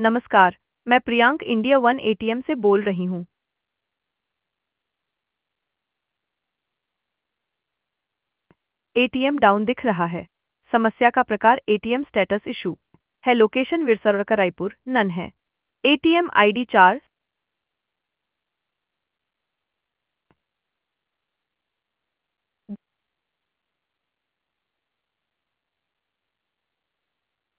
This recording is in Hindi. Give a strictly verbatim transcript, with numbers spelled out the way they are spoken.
नमस्कार, मैं प्रियांक इंडिया वन एटीएम से बोल रही हूँ। एटीएम डाउन दिख रहा है। समस्या का प्रकार एटीएम स्टेटस इशू है। लोकेशन विरसर का रायपुर नन है। एटीएम आईडी चार